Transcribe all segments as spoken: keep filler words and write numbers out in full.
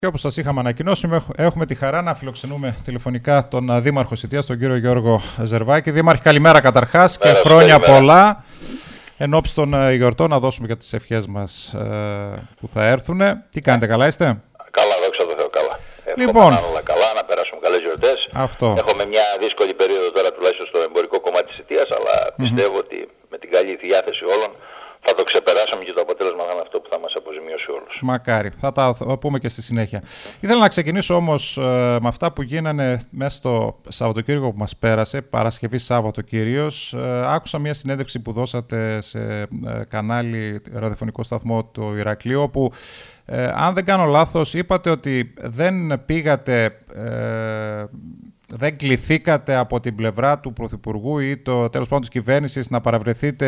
Και όπως σας είχαμε ανακοινώσει, έχουμε τη χαρά να φιλοξενούμε τηλεφωνικά τον Δήμαρχο Σιτίας, τον κύριο Γιώργο Ζερβάκη. Δήμαρχε, καλημέρα καταρχάς και Μέρα, χρόνια καλημέρα. πολλά. Εν ώψη των γιορτών, να δώσουμε και τις ευχές μας ε, που θα έρθουν. Τι κάνετε, καλά είστε? Καλά, δόξα τω Θεώ, καλά. Λοιπόν, Εύχομαι όλα καλά, να περάσουμε καλές γιορτές. Αυτό. Έχουμε μια δύσκολη περίοδο τώρα, τουλάχιστον στο εμπορικό κομμάτι της Σιτίας, αλλά mm-hmm. πιστεύω ότι με την καλή διάθεση όλων θα το ξεπεράσουμε και το αποτέλεσμα θα είναι αυτό που θα μας αποζημιώσει όλους. Μακάρι. Θα τα πούμε και στη συνέχεια. Ήθελα να ξεκινήσω όμως ε, με αυτά που γίνανε μέσα στο Σαββατοκύριακο που μας πέρασε, Παρασκευή Σάββατο κυρίως. Ε, άκουσα μια συνέντευξη που δώσατε σε ε, κανάλι ραδιοφωνικό σταθμό του Ηρακλείου, όπου ε, αν δεν κάνω λάθος είπατε ότι δεν πήγατε... Ε, δεν κληθήκατε από την πλευρά του Πρωθυπουργού ή το τέλος πάντων της κυβέρνησης να παραβρεθείτε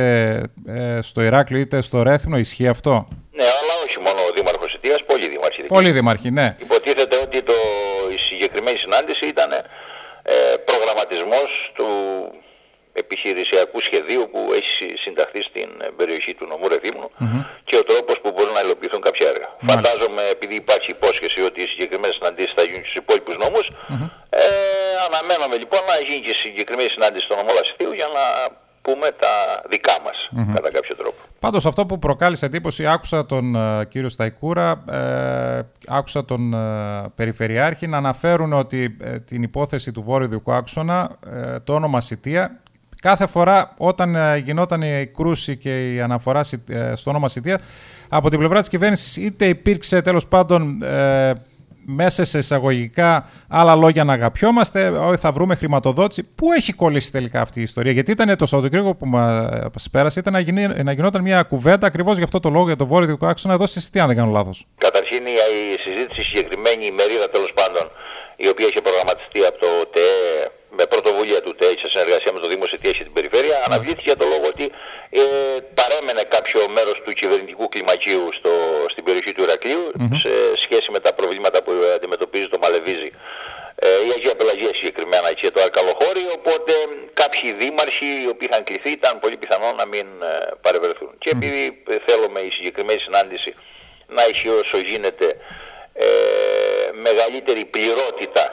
ε, στο Ηράκλειο είτε στο Ρέθυμνο. Ισχύει αυτό? Ναι, αλλά όχι μόνο ο Δήμαρχος Σιτίας, πολλοί δήμαρχοι. Πολλοί δήμαρχοι, ναι. Υποτίθεται ότι το, η συγκεκριμένη συνάντηση ήταν ε, προγραμματισμός του επιχειρησιακού σχεδίου που έχει συνταχθεί στην περιοχή του νομού Ρεθύμνου mm-hmm. και ο τρόπος που μπορούν να υλοποιηθούν κάποια έργα. Μάλιστα. Φαντάζομαι, επειδή υπάρχει υπόσχεση ότι οι συγκεκριμένες συναντήσεις θα γίνουν στους υπόλοιπους νόμους, mm-hmm. ε, αναμένουμε λοιπόν να γίνει και συγκεκριμένη συνάντηση στο νομό Λασιθίου για να πούμε τα δικά μας mm-hmm. κατά κάποιο τρόπο. Πάντως αυτό που προκάλεσε εντύπωση, άκουσα τον uh, κύριο Σταϊκούρα, ε, άκουσα τον uh, Περιφερειάρχη να αναφέρουν ότι ε, την υπόθεση του βόρειου δικού άξονα, ε, το όνομα Σιτία, κάθε φορά όταν ε, γινόταν η κρούση και η αναφορά ε, στο όνομα Σιτία, από την πλευρά της κυβέρνησης είτε υπήρξε τέλος πάντων ε, μέσα σε εισαγωγικά άλλα λόγια να αγαπιόμαστε, όχι θα βρούμε χρηματοδότηση. Πού έχει κολλήσει τελικά αυτή η ιστορία? Γιατί ήταν το Σαββατοκύριακο που μας πέρασε, ήταν να, γίνει, να γινόταν μια κουβέντα ακριβώς για αυτό το λόγο, για το βόρειο δικό άξονα εδώ στη Σιτία, αν δεν κάνω λάθος. Καταρχήν η συζήτηση, η συγκεκριμένη ημερίδα τέλος πάντων, η οποία είχε προγραμματιστεί από το ΤΕΕ, με πρωτοβουλία του ΤΕΕ σε συνεργασία με το Δήμο Σιτίας και την Περιφέρεια, mm. αναβλήθηκε για το λόγο ότι ε, παρέμενε κάποιο μέρος του κυβερνητικού κλιμακίου στο, στην περιοχή του Ηρακλείου mm-hmm. σε σχέση με τα προβλήματα που αντιμετωπίζει το Μαλεβίζι, ε, η Αγία Πελαγία συγκεκριμένα και το Αρκαλοχώρι. Οπότε κάποιοι δήμαρχοι οι οποίοι είχαν κληθεί ήταν πολύ πιθανό να μην ε, παρευρεθούν. Mm. Και επειδή ε, θέλουμε η συγκεκριμένη συνάντηση να έχει όσο γίνεται ε, μεγαλύτερη πληρότητα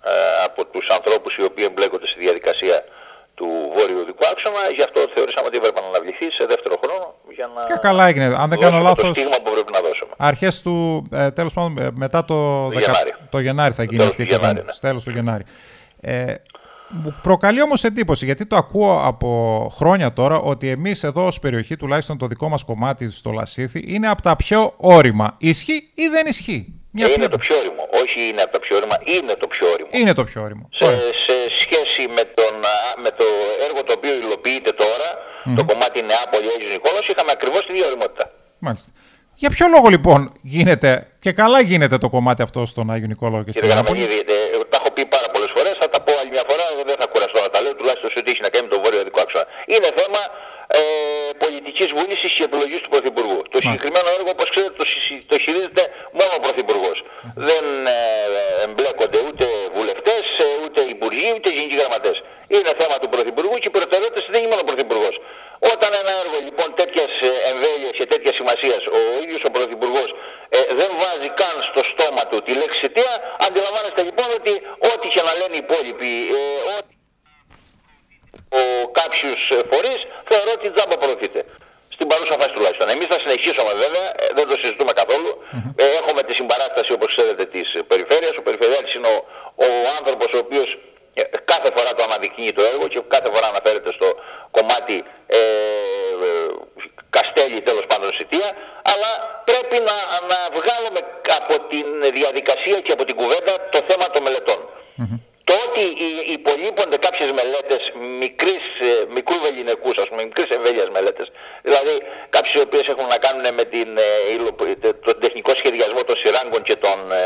από τους ανθρώπους οι οποίοι εμπλέκονται στη διαδικασία του βόρειου οδικού άξονα, γι' αυτό θεωρήσαμε ότι έπρεπε να αναβληθεί σε δεύτερο χρόνο για να και καλά έγινε. Αν δεν κάνω λάθος, το στίγμα που πρέπει να δώσουμε. Αρχές του, ε, τέλος πάντων, μετά το, το, δεκα... Γενάρη. το Γενάρη θα γίνει αυτή η κουβέντα. Ναι. Τέλος του Γενάρη. Ε, μου προκαλεί όμως εντύπωση, γιατί το ακούω από χρόνια τώρα, ότι εμείς εδώ ως περιοχή, τουλάχιστον το δικό μας κομμάτι στο Λασίθι, είναι από τα πιο όρημα. Ισχύει ή δεν ισχύει? Μια είναι το πιο όριμο. Όχι είναι από τα πιο όρημα, είναι το πιο όριμο. Είναι το πιο όριμο. Σε, σε σχέση με, τον, με το έργο το οποίο υλοποιείται τώρα, mm-hmm. το κομμάτι Νεάπολη Άγιος Νικόλαος, είχαμε ακριβώς τη ίδια οριμότητα. Μάλιστα. Για ποιο λόγο λοιπόν γίνεται, και καλά γίνεται το κομμάτι αυτό στον Άγιο Νικόλαο και στην Νεάπολη? Κύριε, τα έχω πει πάρα πολλές φορές, θα τα πω άλλη μια φορά, δεν θα κουραστώ να τα λέω, τουλάχιστον σε ό,τι έχει να κάνει με το βόρειο δικό άξονα. Είναι θέμα ε, πολιτικής βούλησης και επιλογής του Πρωθυπουργού. Το συγκεκριμένο έργο, όπως ξέρετε, το, το χειρίζεται μόνο ο Πρωθυπουργός. Δεν ε, εμπλέκονται ούτε βουλευτές, ούτε υπουργοί, ούτε γενικοί γραμματές. Είναι θέμα του Πρωθυπουργού και οι προτεραιότητες δεν είναι μόνο ο Πρωθυπουργός. Όταν ένα έργο λοιπόν τέτοιας εμβέλειας και τέτοιας σημασίας, ο ίδιος ο Πρωθυπουργός ε, δεν βάζει καν στο στόμα του τη λέξη Σιτία, αντιλαμβάνεστε λοιπόν ότι ό,τι και να λένε οι υπόλοιποι, ε, ό,τι ο κάποιους φορείς, θεωρώ ότι τζάμπα προωθείται. Στην παρούσα φάση τουλάχιστον. Εμείς θα συνεχίσουμε βέβαια, δεν το συζητούμε καθόλου. Mm-hmm. Ε, έχουμε τη συμπαράσταση, όπως ξέρετε, της περιφέρειας. Ο Περιφερειάρχης είναι ο, ο άνθρωπος ο οποίος ε, κάθε φορά το αναδεικνύει το έργο και κάθε φορά αναφέρεται στο κομμάτι ε, ε, Καστέλη, τέλος πάντων Σιτία. Αλλά πρέπει να, να βγάλουμε από την διαδικασία και από την κουβέντα το θέμα των μελετών. Mm-hmm. Το ότι υπολείπονται κάποιες μελέτες μικρής, μικρού βεληνικούς, ας πούμε, μικρής εμβέλειας μελέτες, δηλαδή κάποιες οι οποίες έχουν να κάνουν με την, τον τεχνικό σχεδιασμό των σειράγκων και των ε,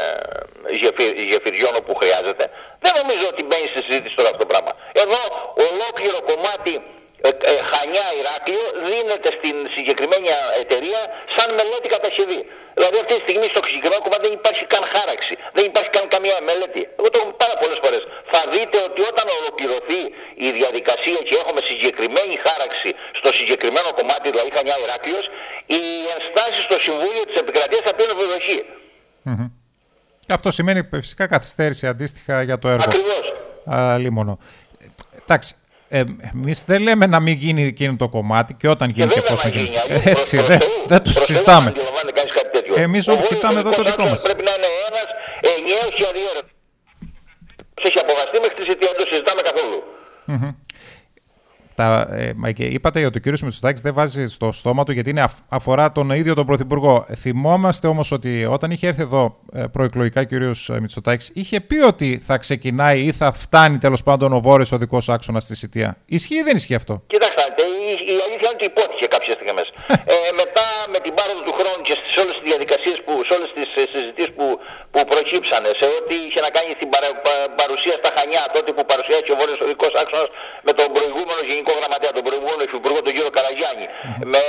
γεφυριών όπου χρειάζεται, δεν νομίζω ότι μπαίνει στη συζήτηση τώρα αυτό το πράγμα. Εδώ ολόκληρο κομμάτι ε, ε, Χανιά Ηράκλειο δίνεται στην συγκεκριμένη εταιρεία σαν μελέτη κατασκευή. Δηλαδή αυτή τη στιγμή στο συγκεκριμένο κομμάτι δεν υπάρχει καν χάραξη, δεν υπάρχει καν καμία μελέτη. Εγώ το έχω πάρα πολλές φορές. Θα δείτε ότι όταν ολοκληρωθεί η διαδικασία και έχουμε συγκεκριμένη χάραξη στο συγκεκριμένο κομμάτι, δηλαδή Χανιά Ηράκλειος, οι ενστάσεις στο Συμβούλιο της Επικρατείας θα πίνουν ευδοχή. Mm-hmm. Και αυτό σημαίνει φυσικά καθυστέρηση αντίστοιχα για το έργο. Ακριβώς. Α, λίμωνο. Εντάξει. Ε, εμείς δεν λέμε να μην γίνει εκείνο το κομμάτι και όταν γίνει και, και εφόσον γίνει. Έτσι, δεν δε το συζητάμε. Εμείς όλοι κοιτάμε εδώ το δικό μας. Πρέπει να είναι ένας ενιαίος και αδιέρετος. Έχει αποβαστεί μέχρι τη θητεία, δεν το συζητάμε καθόλου. Mm-hmm. Τα, ε, και είπατε ότι ο κύριος Μητσοτάκης δεν βάζει στο στόμα του γιατί είναι αφ, αφορά τον ίδιο τον Πρωθυπουργό. Θυμόμαστε όμως ότι όταν είχε έρθει εδώ ε, προεκλογικά ο κύριος Μητσοτάκης είχε πει ότι θα ξεκινάει ή θα φτάνει τέλος πάντων ο βόρειος οδικός άξονας στη Σιτία. Ισχύει ή δεν ισχύει αυτό? Κοιτάξτε, η, η αλήθεια είναι ότι υπόθηκε κάποιες στιγμές. ε, μετά με την πάροδο του χρόνου και σε όλες τις διαδικασίες, που, σε όλες τις συζητήσεις που, που προκύψανε, σε ό,τι είχε να κάνει στην παρα, πα, παρουσία στα Χανιά, τότε που παρουσιάστηκε ο βόρειος οδικός άξονας με τον προηγούμενο Γενικό Γραμματέα, τον προηγούμενο Υφυπουργό, τον κύριο Καραγιάννη, mm-hmm. με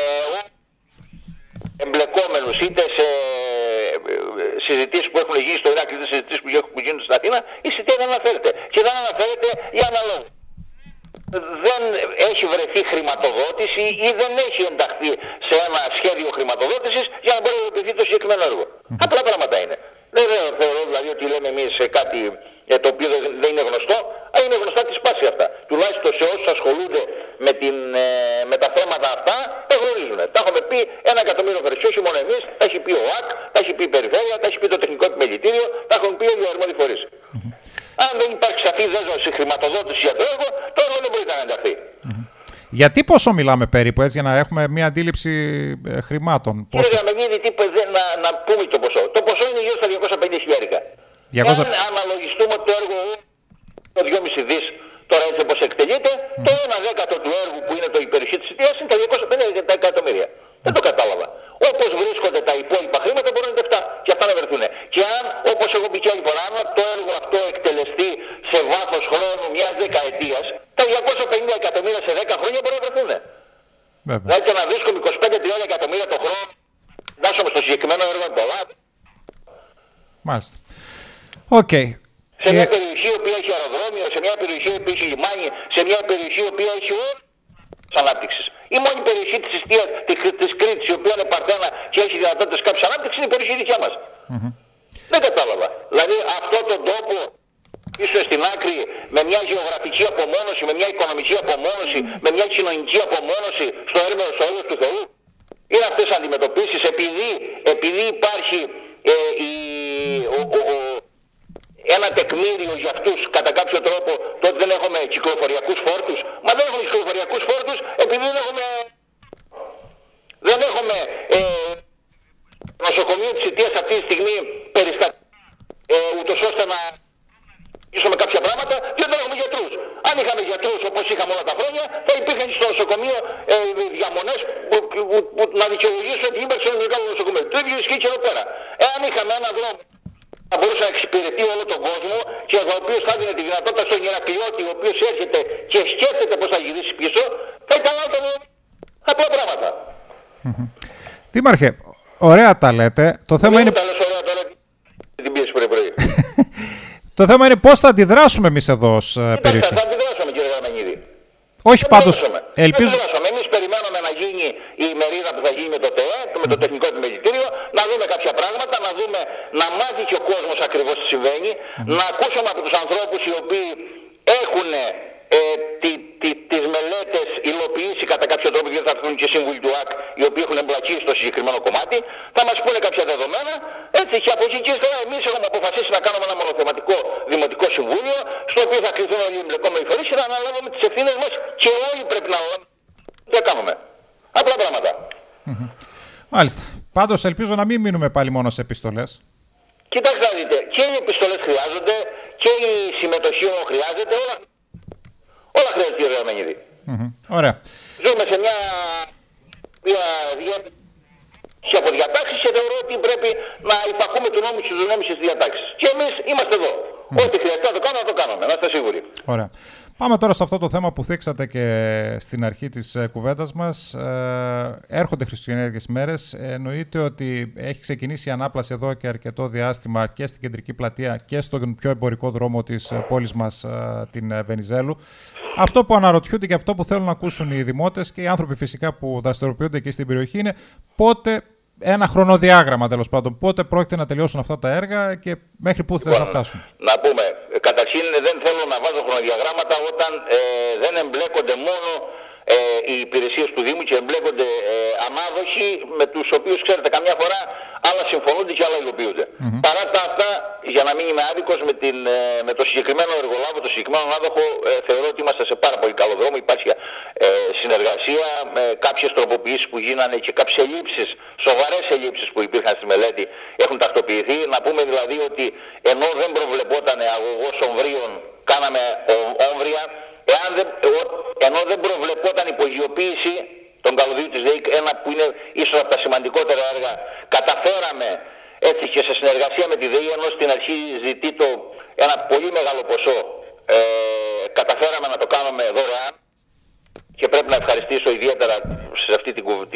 εμπλεκόμενους είτε σε συζητήσεις που έχουν γίνει στο Ηράκλειο, είτε συζητήσεις που, που γίνονται στην Αθήνα, η Σιτία δεν αναφέρεται. Και δεν αναφέρεται για ένα λόγο. Δεν έχει βρεθεί χρηματοδότηση ή δεν έχει ενταχθεί σε ένα σχέδιο χρηματοδότησης για να μπορεί να υλοποιηθεί το συγκεκριμένο έργο. Mm-hmm. Απλά πράγματα είναι. Δεν θεωρώ δηλαδή ότι λέμε εμείς κάτι ε, το οποίο δεν είναι γνωστό, αλλά είναι γνωστά τη σπάση αυτά. Τουλάχιστον σε όσους ασχολούνται με, την, ε, με τα θέματα αυτά, τα γνωρίζουν. Τα έχουμε πει ένα εκατομμύριο φορές. Όχι μόνο εμείς, τα έχει πει ο ΟΑΚ, τα έχει πει η Περιφέρεια, τα έχει πει το Τεχνικό Επιμελητήριο, τα έχουν πει όλοι οι αρμόδιοι φορείς. Mm-hmm. Αν δεν υπάρχει σαφή δέσμευση χρηματοδότηση για το έργο, το έργο δεν μπορεί να ενταχθεί. Mm-hmm. Γιατί πόσο μιλάμε περίπου, έτσι, για να έχουμε μια αντίληψη ε, χρημάτων? Κύριε Γραμμενίδη, να, να πούμε το ποσό. Το ποσό είναι γύρω στα διακόσια πενήντα χιλιάρικα. διακόσια... Αν αναλογιστούμε το έργο το δυόμισι δις, τώρα έτσι όπως εκτελείται, mm. το ένα δέκατο του έργου που είναι το η περιοχή της Σιτίας είναι τα διακόσια πενήντα εκατομμύρια. Mm. Δεν το κατάλαβα. Όπως βρίσκονται τα υπόλοιπα χρήματα μπορούν να είναι αυτά και αυτά να βρεθούν. Και αν, όπως έχω πει και άλλη φορά, αν το έργο αυτό εκτελεστεί σε βάθος χρόνου μιας δεκαετίας, τα διακόσια πενήντα εκατομμύρια σε δέκα χρόνια μπορούν να βρεθούν. Δηλαδή και να βρίσκουμε είκοσι πέντε με τριάντα εκατομμύρια το χρόνο, φτάσουμε στο συγκεκριμένο έργο πολλά. Μάλιστα. Οκ. Okay. Σε μια περιοχή η οποία έχει αεροδρόμιο, σε μια περιοχή η οποία έχει λιμάνι, σε μια περιοχή η οποία έχει όλες τις ανάπτυξης. Η μόνη περιοχή της Ιστίας, της Κρήτης, η οποία είναι παρθένα και έχει δυνατότητες κάποιες ανάπτυξης, είναι η περιοχή δικιά μας. Mm-hmm. Δεν κατάλαβα. Δηλαδή αυτόν τον τόπο πίσω στην άκρη, με μια γεωγραφική απομόνωση, με μια οικονομική απομόνωση, με μια κοινωνική απομόνωση στο έρμεο στο έλεος του Θεού. Είναι αυτές τις αντιμετωπίσεις επειδή, επειδή υπάρχει ε, η, ο, ο, ο, ένα τεκμήριο για αυτούς κατά κάποιο τρόπο, τότε δεν έχουμε κυκλοφοριακούς φόρτους. Μα δεν έχουμε κυκλοφοριακούς φόρτους επειδή δεν έχουμε, δεν έχουμε ε, νοσοκομείο της Σιτίας αυτή τη στιγμή περιστατικά, ε, ούτως ώστε να με κάποια πράγματα και δεν έχουμε γιατρούς. Αν είχαμε γιατρούς όπως είχαμε όλα τα χρόνια, θα υπήρχαν στο νοσοκομείο ε, διαμονές που, που, που, που να δικαιολογήσουν ότι ύπαρξε ένα μεγάλο νοσοκομείο. Το ίδιο ισχύει και εδώ πέρα. Εάν είχαμε ένα δρόμο θα μπορούσε να εξυπηρετεί όλο τον κόσμο και ο οποίος θα δίνει τη δυνατότητα στον Ηρακλειώτη, ο οποίος έρχεται και σκέφτεται πώς θα γυρίσει πίσω, θα ήταν άτομο απλά πράγματα. Mm-hmm. Δήμαρχε, ωραία τα λέτε. Το θέμα είναι... Τα λες ωραία τώρα, την πίεση πρωί-πρωί. Το θέμα είναι πώς θα αντιδράσουμε εμείς εδώ ως περιοχή. Θα αντιδράσουμε, κύριε Γραμμενίδη. Όχι πάντως. Ελπίζω... Θα αντιδράσουμε. Εμείς περιμένουμε να γίνει η ημερίδα που θα γίνει με το ΤΕΕ, με το Τεχνικό Επιμελητήριο, να δούμε κάποια πράγματα, να δούμε, να μάθει και ο κόσμος ακριβώς τι συμβαίνει, mm-hmm. να ακούσουμε από τους ανθρώπους οι οποίοι έχουν ε, τι, τι, τις μελέτες υλοποιήσει κατά κάποιο τρόπο, γιατί θα έρθουν και σύμβουλοι του ΟΑΚ οι οποίοι έχουν εμπλακεί στο συγκεκριμένο κομμάτι, θα μας πούνε κάποια δεδομένα, έτσι και από εκεί και ύστερα εμείς έχουμε αποφασίσει να κάνουμε ένα μονοθεματικό δημοτικό συμβούλιο, στο οποίο θα κρυθούν όλοι οι εμπλεκόμενοι φορείς και να αναλάβουμε τις ευθύνες μας και όλοι πρέπει να αναλάβουμε. Τι θα κάνουμε. Απλά πράγματα. Mm-hmm. Μάλιστα. Πάντως ελπίζω να μην μείνουμε πάλι μόνο σε επιστολές. Κοιτάξτε να δείτε, και οι επιστολές χρειάζονται και η συμμετοχή όμως χρειάζεται, όλα, όλα χρειάζεται, κύριε Γραμμενίδη. Mm-hmm. Ωραία. Ζούμε σε μια, μια διάταξη από διατάξεις και θεωρώ ότι πρέπει να υπακούμε του νόμου και του νόμου στις διατάξεις. Και εμείς είμαστε εδώ. Mm. Ό,τι χρειαστεί να το κάνουμε, να το κάνουμε. Να είστε σίγουροι. Ωραία. Πάμε τώρα σε αυτό το θέμα που θίξατε και στην αρχή της κουβέντας μας. Ε, έρχονται χριστουγεννιάτικες μέρες. Εννοείται ότι έχει ξεκινήσει η ανάπλαση εδώ και αρκετό διάστημα και στην κεντρική πλατεία και στον πιο εμπορικό δρόμο της πόλης μας, την Βενιζέλου. Αυτό που αναρωτιούνται και αυτό που θέλουν να ακούσουν οι δημότες και οι άνθρωποι φυσικά που δραστηριοποιούνται εκεί στην περιοχή είναι πότε ένα χρονοδιάγραμμα τέλος πάντων. Πότε πρόκειται να τελειώσουν αυτά τα έργα και μέχρι πού λοιπόν, θα φτάσουν. Να πούμε, καταρχήν δεν θέλω να βάζω χρονοδιαγράμματα όταν ε, δεν εμπλέκονται μόνο ε, οι υπηρεσίες του Δήμου και εμπλέκονται ε, ανάδοχοι με τους οποίους, ξέρετε, καμιά φορά άλλα συμφωνούνται και άλλα υλοποιούνται. Mm-hmm. Παρά τα αυτά, για να μην είμαι άδικος, με, την, ε, με το συγκεκριμένο εργολάβο, το συγκεκριμένο ανάδοχο, ε, θεωρώ ότι είμαστε σε πάρα πολύ καλό δρόμο. Υπάρχει ε, συνεργασία, με κάποιες τροποποιήσεις που γίνανε και κάποιες ελλείψεις, σοβαρές ελλείψεις που υπήρχαν στη μελέτη έχουν τακτοποιηθεί. Να πούμε δηλαδή ότι ενώ δεν προβλεπόταν αγωγός ομβρίων, κάναμε όμβρια. Εάν δεν, ενώ δεν προβλεπόταν υπογειοποίηση των καλωδίων της ΔΕΗ, ένα που είναι ίσως από τα σημαντικότερα έργα, καταφέραμε έτσι και σε συνεργασία με τη ΔΕΗ, ενώ στην αρχή ζητεί το ένα πολύ μεγάλο ποσό, ε, καταφέραμε να το κάνουμε δωρεάν και πρέπει να ευχαριστήσω ιδιαίτερα σε αυτή τη, τη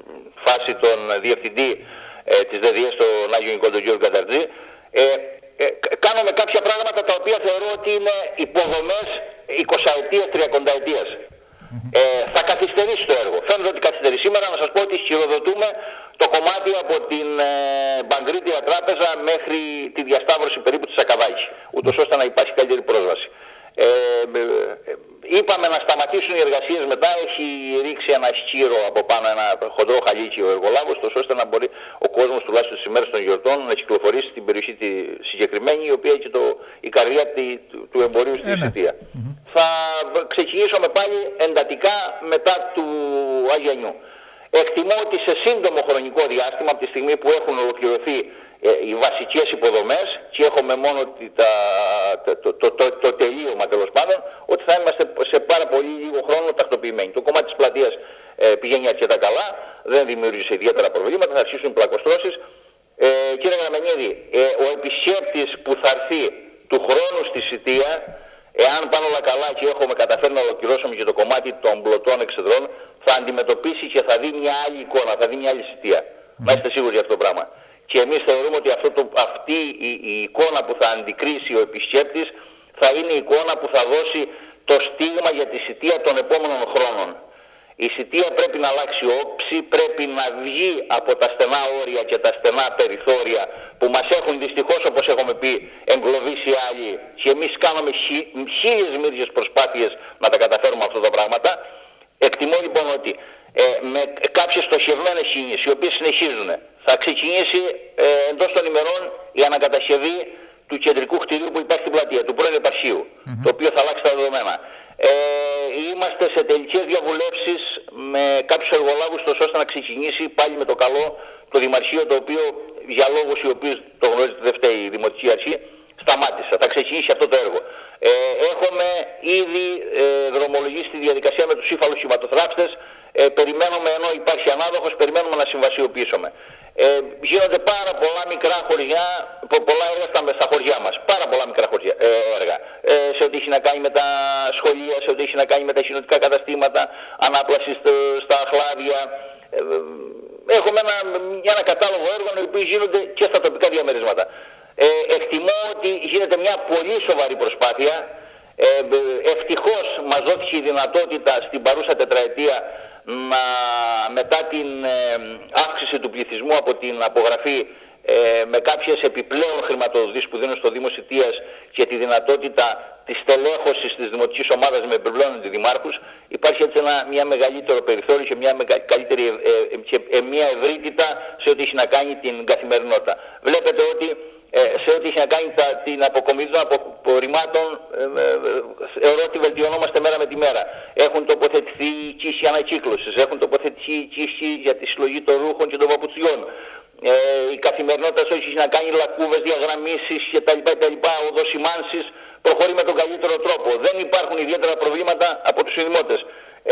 φάση τον διευθυντή ε, της ΔΕΔΙΕ, τον Άγιο Νικόλαο Γιώργο Καταρτζή. Ε, ε, κάνουμε κάποια πράγματα τα οποία θεωρώ ότι είναι υποδομές εικοσαετίας, τριακονταετίας. Mm-hmm. Ε, θα καθυστερήσει το έργο. Φαίνεται ότι καθυστερεί. Σήμερα να σας πω ότι χειροδοτούμε το κομμάτι από την ε, Μπαγκρίτια Τράπεζα μέχρι τη διασταύρωση περίπου της Σακαβάκη, ούτως ώστε να υπάρχει καλύτερη πρόσβαση. Ε, ε, ε, είπαμε να σταματήσουν οι εργασίες μετά, έχει ρίξει ένα σκύρο από πάνω, ένα χοντρό χαλίκι ο εργολάβος, τόσο ώστε να μπορεί ο κόσμος τουλάχιστον στις ημέρες των γιορτών να κυκλοφορήσει στην περιοχή τη συγκεκριμένη, η οποία έχει το, η καρδιά τη, του, του εμπορίου στη Σιτία. Mm-hmm. Θα ξεκινήσουμε πάλι εντατικά μετά του Αγιανιού. Εκτιμώ ότι σε σύντομο χρονικό διάστημα, από τη στιγμή που έχουν ολοκληρωθεί ε, οι βασικές υποδομές και έχουμε μόνο τα, το, το, το, το, το τελείωμα τέλος πάντων, ότι θα είμαστε σε πάρα πολύ λίγο χρόνο τακτοποιημένοι. Το κομμάτι της πλατείας ε, πηγαίνει αρκετά καλά, δεν δημιούργησε ιδιαίτερα προβλήματα, θα αρχίσουν πλακοστρώσεις. Ε, κύριε Γραμμενίδη, ε, ο επισκέπτης που θα έρθει του χρόνου στη Σιτία, εάν πάνε όλα καλά και έχουμε καταφέρει να ολοκληρώσουμε και το κομμάτι των πλωτών εξεδρών, θα αντιμετωπίσει και θα δει μια άλλη εικόνα, θα δει μια άλλη Σιτία. Mm. Να είστε σίγουροι για αυτό το πράγμα. Και εμείς θεωρούμε ότι αυτό το, αυτή η, η εικόνα που θα αντικρίσει ο επισκέπτης θα είναι η εικόνα που θα δώσει το στίγμα για τη Σιτία των επόμενων χρόνων. Η Σιτία πρέπει να αλλάξει όψη, πρέπει να βγει από τα στενά όρια και τα στενά περιθώρια που μας έχουν δυστυχώς, όπως έχουμε πει, εγκλωβίσει άλλοι, και εμείς κάνουμε χι, χίλιες μύριες προσπάθειες να τα καταφέρουμε αυτά τα πράγματα. Εκτιμώ λοιπόν ότι ε, με κάποιες στοχευμένες κινήσεις, οι οποίες συνεχίζουν, θα ξεκινήσει ε, εντός των ημερών η ανακατασκευή του κεντρικού κτηρίου που υπάρχει στην πλατεία, του πρώην επαρχείου, mm-hmm. το οποίο θα αλλάξει τα δεδομένα. Ε, είμαστε σε τελικές διαβουλεύσεις με κάποιους εργολάβους, τόσο ώστε να ξεκινήσει πάλι με το καλό το Δημαρχείο, το οποίο για λόγους οι οποίους το γνωρίζετε δεν φταίει η Δημοτική Αρχή, σταμάτησε. Θα ξεκινήσει αυτό το έργο. Ε, έχουμε ήδη ε, δρομολογήσει τη διαδικασία με τους ύφαλους σχηματοθράφτες. Ε, περιμένουμε, ενώ υπάρχει ανάδοχος, περιμένουμε να συμβασιοποιήσουμε. Ε, γίνονται πάρα πολλά μικρά χωριά, πολλά έργα στα, στα χωριά μας. Πάρα πολλά μικρά χωριά, ε, έργα. Ε, σε ό,τι έχει να κάνει με τα σχολεία, σε ό,τι έχει να κάνει με τα κοινωτικά καταστήματα, ανάπλαση στο, στα αχλάδια. Ε, έχουμε ένα, ένα κατάλογο έργων οι οποίοι γίνονται και στα τοπικά διαμερίσματα. Ε, εκτιμώ ότι γίνεται μια πολύ σοβαρή προσπάθεια. Ε, ευτυχώς μας δόθηκε η δυνατότητα στην παρούσα τετραετία να, μετά την ε, αύξηση του πληθυσμού από την απογραφή ε, με κάποιες επιπλέον χρηματοδοτήσεις που δίνουν στο Δήμο Σιτίας και τη δυνατότητα της τελέχωσης της δημοτικής ομάδας με επιπλέον αντιδημάρχους, υπάρχει έτσι ένα, μια μεγαλύτερο περιθώριο και μια, μεγα, καλύτερη, ε, ε, και, ε, μια ευρύτητα σε ό,τι έχει να κάνει την καθημερινότητα. Βλέπετε ότι Ε, σε ό,τι έχει να κάνει τα, την αποκομιδή των απορριμμάτων, ε, ε, θεωρώ ότι βελτιωνόμαστε μέρα με τη μέρα. Έχουν τοποθετηθεί κίσοι ανακύκλωσης, έχουν τοποθετηθεί κίσοι για τη συλλογή των ρούχων και των παπουτσιών. Ε, η καθημερινότητα σε ό,τι έχει να κάνει λακκούβες, διαγραμμίσεις κτλ. Οδοσημάνσεις προχωρεί με τον καλύτερο τρόπο. Δεν υπάρχουν ιδιαίτερα προβλήματα από τους συνδημότες. Ε,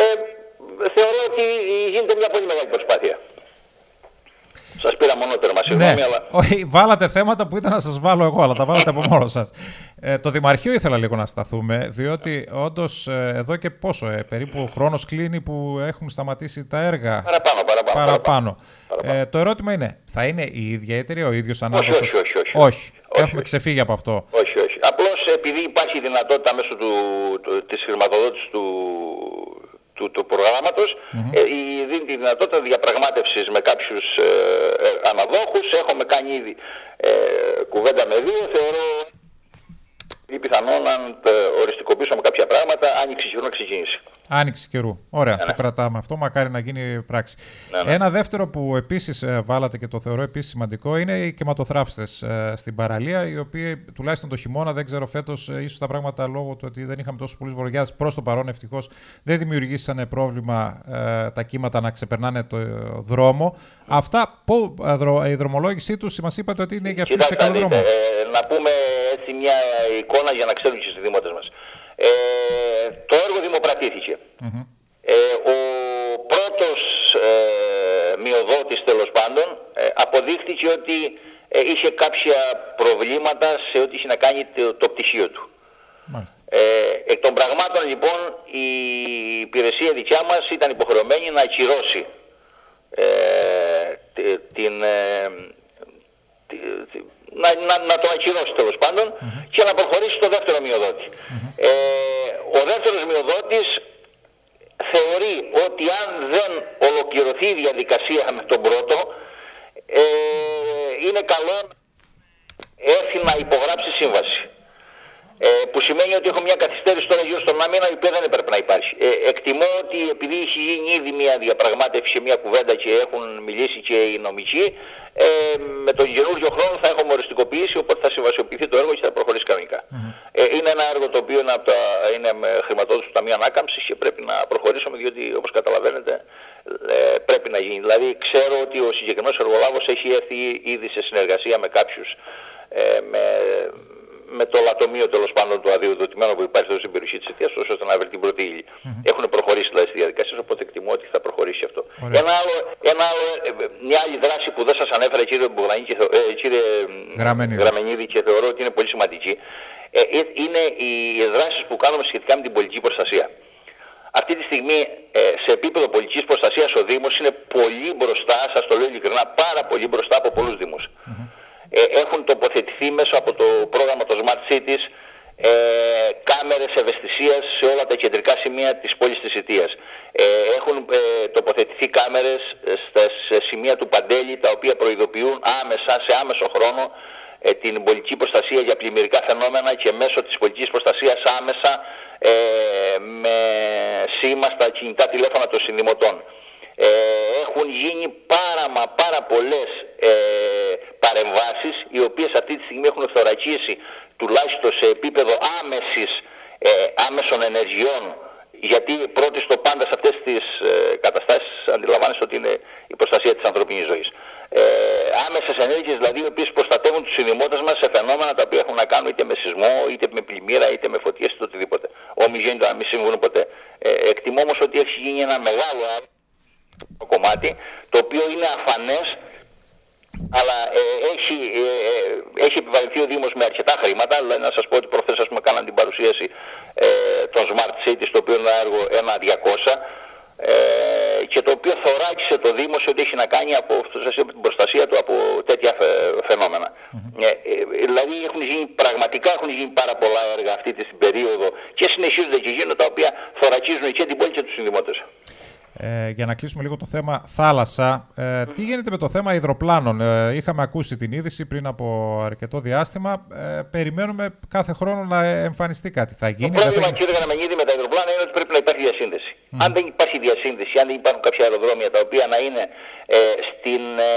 θεωρώ ότι γίνεται μια πολύ μεγάλη προσπάθεια. Σας πήρα μονότερο, μας συγγνώμη, ναι, αλλά... Όχι, βάλατε θέματα που ήταν να σας βάλω εγώ, αλλά τα βάλατε από μόνο σας. Ε, το Δημαρχείο ήθελα λίγο να σταθούμε, διότι όντως ε, εδώ και πόσο, ε, περίπου χρόνος κλείνει που έχουν σταματήσει τα έργα. Παραπάνω, παραπάνω. παραπάνω. παραπάνω. Ε, το ερώτημα είναι, θα είναι η ίδια εταιρεία, ο ίδιος ανάδοχος? Όχι, όχι, όχι. όχι. όχι. όχι Έχουμε όχι. ξεφύγει από αυτό. Όχι, όχι. Απλώς επειδή υπάρχει δυνατότητα μέσω του, του, της χρηματοδότησης του, του, του προγράμματος, mm-hmm. ε, δίνει τη δυνατότητα διαπραγμάτευσης με κάποιους ε, ε, αναδόχους. Έχουμε κάνει ήδη ε, κουβέντα με δύο. Θεωρώ ή πιθανόν αν οριστικοποιήσουμε κάποια πράγματα, άνοιξη καιρού να ξεκινήσει. Άνοιξη καιρού. Ωραία, ναι, το ναι. κρατάμε αυτό, μακάρι να γίνει πράξη. Ναι, ναι. Ένα δεύτερο που επίσης ε, βάλατε και το θεωρώ επίσης σημαντικό είναι οι κεματοθράφιστες ε, στην παραλία, οι οποίοι τουλάχιστον το χειμώνα, δεν ξέρω φέτος, ε, ίσως τα πράγματα λόγω του ότι δεν είχαμε τόσο πολλούς βορειάδες, προς το παρόν ευτυχώς δεν δημιουργήσανε πρόβλημα ε, τα κύματα να ξεπερνάνε το ε, δρόμο. Αυτά, που, ε, η δρομολόγησή τους, μας είπατε ότι είναι για αυτή σε καλό δρόμο. Ε, να πούμε έτσι μια εικόνα για να ξέρουν και στους δημότες μας. Ε, το έργο δημοπρατήθηκε. Mm-hmm. Ε, ο πρώτος ε, μειοδότης τέλος πάντων ε, αποδείχτηκε ότι ε, είχε κάποια προβλήματα σε ό,τι είχε να κάνει το, το πτυχίο του. Ε, εκ των πραγμάτων λοιπόν η υπηρεσία δικιά μας ήταν υποχρεωμένη να ακυρώσει ε, την... Ε, τη, τη, Να, να, να το ακυρώσει τέλος πάντων mm-hmm. και να προχωρήσει στο δεύτερο μειοδότη. Mm-hmm. Ε, ο δεύτερος μειοδότης θεωρεί ότι αν δεν ολοκληρωθεί η διαδικασία με τον πρώτο, ε, είναι καλό να έρθει να υπογράψει σύμβαση. Ε, που σημαίνει ότι έχω μια καθυστέρηση τώρα γύρω στον μήνα, η οποία δεν έπρεπε να υπάρχει. Ε, εκτιμώ ότι επειδή έχει γίνει ήδη μια διαπραγμάτευση και μια κουβέντα και έχουν μιλήσει και οι νομικοί, ε, με τον καινούριο χρόνο θα έχουμε οριστικοποιήσει, οπότε θα συμβασιοποιηθεί το έργο και θα προχωρήσει κανονικά. Mm-hmm. Ε, είναι ένα έργο το οποίο είναι, από τα, είναι με χρηματοδότηση του Ταμείου Ανάκαμψης και πρέπει να προχωρήσουμε, διότι όπως καταλαβαίνετε ε, πρέπει να γίνει. Δηλαδή ξέρω ότι ο συγκεκριμένος εργολάβος έχει έρθει ήδη σε συνεργασία με κάποιους, ε, με, με το λατομείο τέλος πάντων του αδειοδοτημένου που υπάρχει εδώ στην περιοχή της Αιτίας, ώστε να βρει την πρώτη ύλη. Mm-hmm. Έχουν προχωρήσει δηλαδή στη διαδικασία, οπότε εκτιμώ ότι θα προχωρήσει αυτό. Ένα άλλο, ένα άλλο, μια άλλη δράση που δεν σας ανέφερα, κύριε, και, ε, κύριε Γραμμενίδη. Γραμμενίδη, και θεωρώ ότι είναι πολύ σημαντική, ε, είναι οι δράσεις που κάνουμε σχετικά με την πολιτική προστασία. Αυτή τη στιγμή ε, σε επίπεδο πολιτικής προστασίας ο Δήμος είναι πολύ μπροστά, σας το λέω ειλικρινά, πάρα πολύ μπροστά από πολλούς Δήμους. Mm-hmm. Έχουν τοποθετηθεί μέσω από το πρόγραμμα των Smart Cities ε, κάμερες ευαισθησίας σε όλα τα κεντρικά σημεία της πόλης της Αιτίας. Ε, έχουν ε, τοποθετηθεί κάμερες στα σημεία του Παντέλη, τα οποία προειδοποιούν άμεσα, σε άμεσο χρόνο, ε, την πολιτική προστασία για πλημμυρικά φαινόμενα και μέσω της πολιτικής προστασίας άμεσα ε, με σήμα στα κινητά τηλέφωνα των συνδημοτών. Ε, έχουν γίνει πάρα μα πάρα πολλές ε, παρεμβάσεις, οι οποίες αυτή τη στιγμή έχουν θωρακίσει τουλάχιστον σε επίπεδο άμεσης, ε, άμεσων ενεργειών, γιατί πρώτη στο πάντα σε αυτές τις ε, καταστάσεις αντιλαμβάνεσαι ότι είναι η προστασία της ανθρωπινής ζωής. Ε, άμεσες ενέργειες δηλαδή, οι οποίες προστατεύουν τους συνδημότες μας σε φαινόμενα τα οποία έχουν να κάνουν είτε με σεισμό, είτε με πλημμύρα, είτε με φωτιές, είτε οτιδήποτε. Όμοι γίνεται να μην συμβούν ποτέ. Ε, εκτιμώ όμως ότι έχει γίνει ένα μεγάλο το κομμάτι, το οποίο είναι αφανές, αλλά ε, έχει, ε, έχει επιβαρυνθεί ο Δήμος με αρκετά χρήματα. Δηλαδή να σας πω ότι προχθές ας πούμε κάναν την παρουσίαση ε, των Smart Cities, το οποίο είναι ένα έργο ένα διακόσια, ε, και το οποίο θωράκισε το Δήμο σε ό,τι έχει να κάνει από την προστασία του από τέτοια φαινόμενα. Mm-hmm. Ε, ε, δηλαδή έχουν γίνει, πραγματικά έχουν γίνει πάρα πολλά έργα αυτή την περίοδο και συνεχίζονται και γίνονται, τα οποία θωρακίζουν και την πόλη και τους συνδημότες. Ε, για να κλείσουμε λίγο το θέμα θάλασσα, ε, τι γίνεται με το θέμα υδροπλάνων? Ε, είχαμε ακούσει την είδηση πριν από αρκετό διάστημα. Ε, περιμένουμε κάθε χρόνο να εμφανιστεί κάτι. Θα γίνει? Το πρόβλημα, θα... κύριε Γραμμενίδη, με τα υδροπλάνα είναι ότι πρέπει να υπάρχει διασύνδεση. Mm. Αν δεν υπάρχει διασύνδεση, αν δεν υπάρχουν κάποια αεροδρόμια τα οποία να είναι ε, στην ε,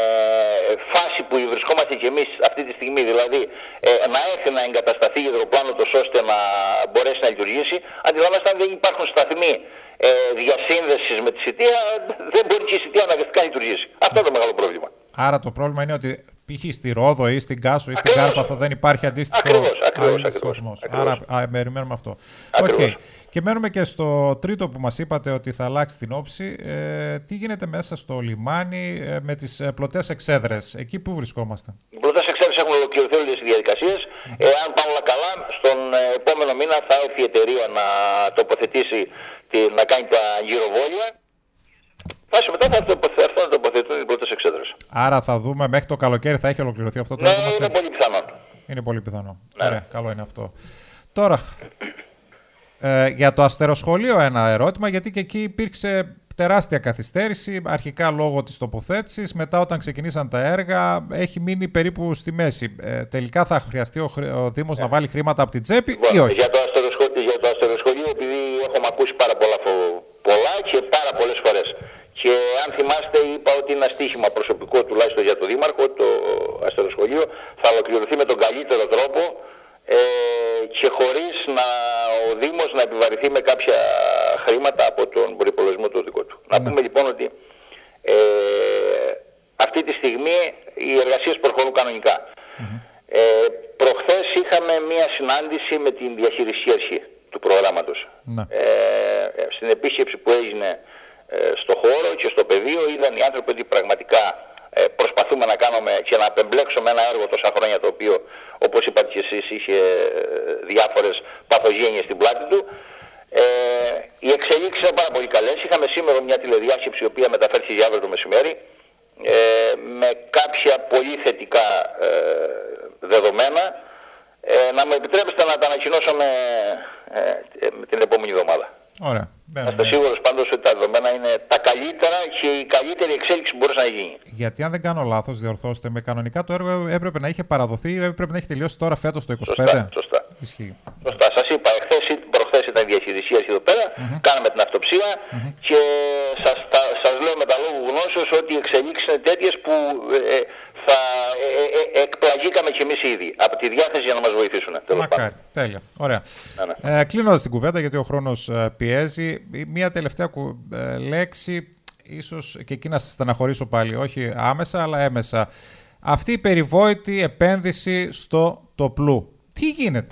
φάση που βρισκόμαστε κι εμείς αυτή τη στιγμή, δηλαδή ε, να έρθει να εγκατασταθεί υδροπλάνο τόσο ώστε να μπορέσει να λειτουργήσει, αντιλαμβάνεστε, αν δεν υπάρχουν σταθμοί Ε, διασύνδεσης με τη Σιτία, δεν μπορεί και η Σιτία αναγκαστικά να λειτουργήσει. Αυτό είναι το μεγάλο πρόβλημα. Άρα το πρόβλημα είναι ότι π.χ. στη Ρόδο ή στην Κάσο ή στην Κάρπαθο δεν υπάρχει αντίστοιχο. Ακριβώς, ακριβώς, ακριβώς, Άρα α, περιμένουμε αυτό. Okay. Και μένουμε και στο τρίτο που μας είπατε ότι θα αλλάξει την όψη. Ε, τι γίνεται μέσα στο λιμάνι ε, με τις ε, πλωτές εξέδρες? Εκεί που βρισκόμαστε? Οι πλωτές εξέδρες έχουν ολοκληρωθεί όλες οι διαδικασίες. Mm. Ε, αν πάνε όλα καλά, στον ε, επόμενο μήνα θα έρθει η εταιρεία να τοποθετήσει, τη, να κάνει τα γυροβόλια. Φάση μετά θα έρθουν να τοποθετούν οι πρώτες εξέδρες. Άρα θα δούμε μέχρι το καλοκαίρι θα έχει ολοκληρωθεί αυτό το ναι, έργο? Είναι πολύ πιθανό. Είναι πολύ πιθανό. Ναι. Ωραία, καλό είναι αυτό. Τώρα, Ε, για το αστεροσχολείο ένα ερώτημα, γιατί και εκεί υπήρξε τεράστια καθυστέρηση, αρχικά λόγω της τοποθέτησης, μετά όταν ξεκινήσαν τα έργα έχει μείνει περίπου στη μέση. Ε, τελικά θα χρειαστεί ο, ο Δήμος ε. να βάλει χρήματα από την τσέπη λοιπόν, ή όχι? Για το αστεροσχολείο, για το αστεροσχολείο επειδή έχουμε ακούσει πάρα πολλά, πολλά και πάρα πολλές φορές. Και αν θυμάστε είπα ότι είναι ένα στοίχημα προσωπικό τουλάχιστον για τον Δήμαρχο, το αστεροσχολείο θα ολοκληρωθεί με τον καλύτερο τρόπο ε, και χωρίς να, ο Δήμος να επιβαρυνθεί με κάποια χρήματα από τον προϋπολογισμό του δικό του. Ναι. Να πούμε λοιπόν ότι ε, αυτή τη στιγμή οι εργασίες προχωρούν κανονικά. Mm-hmm. Ε, προχθές είχαμε μία συνάντηση με την διαχειριστική αρχή του προγράμματος. Ναι. Ε, στην επίσκεψη που έγινε στο χώρο και στο πεδίο είδαν οι άνθρωποι ότι πραγματικά ε, προσπαθούμε να κάνουμε και να απεμπλέξουμε ένα έργο τόσα χρόνια το οποίο όπως είπατε και εσείς είχε διάφορες παθογένειες στην πλάτη του. Ε, οι εξελίξεις είναι πάρα πολύ καλές. Είχαμε σήμερα μια τηλεδιάσκεψη η οποία μεταφέρθηκε για αύριο το μεσημέρι ε, με κάποια πολύ θετικά ε, δεδομένα. Ε, να μου επιτρέψετε να τα ανακοινώσουμε ε, ε, την επόμενη εβδομάδα. Ωραία. Είστε σίγουρος πάντως ότι τα δεδομένα είναι τα καλύτερα και η καλύτερη εξέλιξη που μπορούσε να γίνει. Γιατί αν δεν κάνω λάθος, διορθώστε με, κανονικά το έργο έπρεπε να είχε παραδοθεί, έπρεπε να έχει τελειώσει τώρα φέτος το είκοσι πέντε. Σωστά, σωστά. Ισχύει. Σωστά. Σας είπα, εχθές, προχθές ήταν η διαχειριστική αρχή εδώ πέρα, mm-hmm. κάναμε την αυτοψία mm-hmm. και σας, τα, σας λέω με τα λόγου γνώσεως ότι οι εξελίξεις είναι τέτοιες που ε, θα ε, ε, εκπλαγήκαμε κι εμείς ήδη από τη διάθεση για να μας βοηθήσουν. Μακάρι. Τέλεια. Ωραία. Ναι, ναι. Ε, κλείνοντας την κουβέντα, γιατί ο χρόνος ε, πιέζει, μία τελευταία ε, λέξη, ίσως και εκεί να σας στεναχωρήσω πάλι, όχι άμεσα αλλά έμεσα. Αυτή η περιβόητη επένδυση στο τοπλού. Τι γίνεται?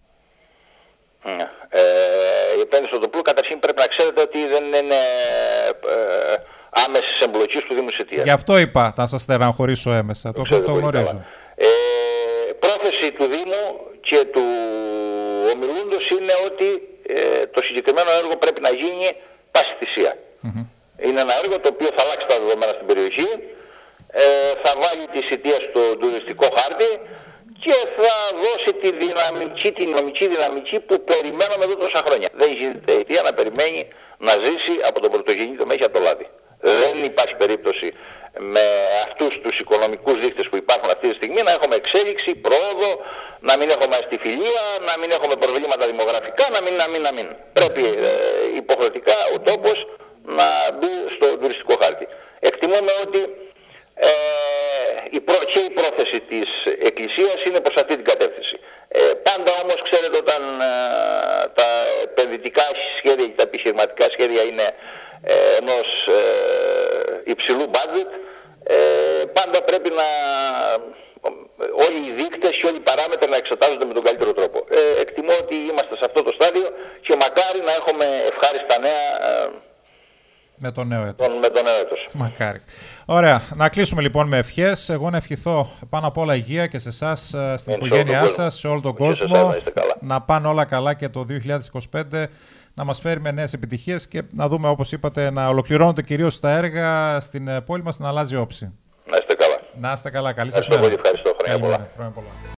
Ε, η επένδυση στο τοπλού καταρχήν πρέπει να ξέρετε ότι δεν είναι ε, άμεσης εμπλοκής του Δήμου Σιτία. Γι' αυτό είπα θα σας στεναχωρήσω έμεσα. Το, το, το γνωρίζω. Ε, πρόθεση του Δήμου και του ομιλούντος είναι ότι ε, το συγκεκριμένο έργο πρέπει να γίνει πάση θυσία. Mm-hmm. Είναι ένα έργο το οποίο θα αλλάξει τα δεδομένα στην περιοχή, ε, θα βάλει τη Σιτία στο τουριστικό χάρτη και θα δώσει τη δυναμική, τη νομική δυναμική που περιμέναμε εδώ τόσα χρόνια. Δεν γίνεται η αιτία να περιμένει να ζήσει από τον πρωτογενή τομέα και από το λάδι. Δεν υπάρχει περίπτωση με αυτούς τους οικονομικούς δείκτες που υπάρχουν αυτή τη στιγμή να έχουμε εξέλιξη, πρόοδο, να μην έχουμε αστιφιλία, να μην έχουμε προβλήματα δημογραφικά, να μην, να μην, να μην. Πρέπει ε, υποχρεωτικά ο τόπος να μπει στο τουριστικό χάρτη. Εκτιμούμε ότι ε, η προ... και η πρόθεση της Εκκλησίας είναι προς αυτή την κατεύθυνση. Ε, πάντα όμως ξέρετε όταν ε, τα επενδυτικά σχέδια και τα επιχειρηματικά σχέδια είναι ε, ενός ε, υψηλού budget, ε, πάντα πρέπει να όλοι οι δείκτες και όλοι οι παράμετροι να εξετάζονται με τον καλύτερο τρόπο. Ε, εκτιμώ ότι είμαστε σε αυτό το στάδιο και μακάρι να έχουμε ευχάριστα νέα ε, με το νέο έτος. Με το νέο έτος. Μακάρι. Ωραία. Να κλείσουμε λοιπόν με ευχές. Εγώ να ευχηθώ πάνω απ' όλα υγεία και σε εσάς, στην είναι οικογένειά σας, σε όλο τον κόσμο. Να πάνε όλα καλά και το δύο χιλιάδες είκοσι πέντε να μας φέρει με νέες επιτυχίες και να δούμε, όπως είπατε, να ολοκληρώνονται κυρίως τα έργα στην πόλη μας, να αλλάζει όψη. Να είστε καλά. Να είστε καλά. Καλή σας μέρα. Ευχαριστώ πολύ. Ευχαριστώ. Χρόνια πολλά.